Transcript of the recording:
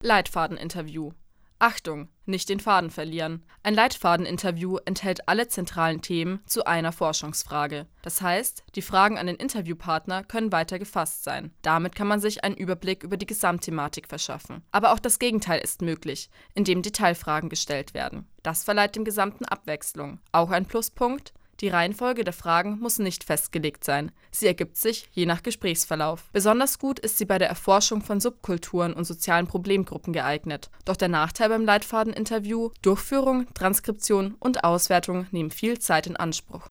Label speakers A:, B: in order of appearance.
A: Leitfadeninterview. Achtung, nicht den Faden verlieren. Ein Leitfadeninterview enthält alle zentralen Themen zu einer Forschungsfrage. Das heißt, die Fragen an den Interviewpartner können weiter gefasst sein. Damit kann man sich einen Überblick über die Gesamtthematik verschaffen. Aber auch das Gegenteil ist möglich, indem Detailfragen gestellt werden. Das verleiht dem Gesamten Abwechslung. Auch ein Pluspunkt: die Reihenfolge der Fragen muss nicht festgelegt sein. Sie ergibt sich je nach Gesprächsverlauf. Besonders gut ist sie bei der Erforschung von Subkulturen und sozialen Problemgruppen geeignet. Doch der Nachteil beim Leitfadeninterview: Durchführung, Transkription und Auswertung nehmen viel Zeit in Anspruch.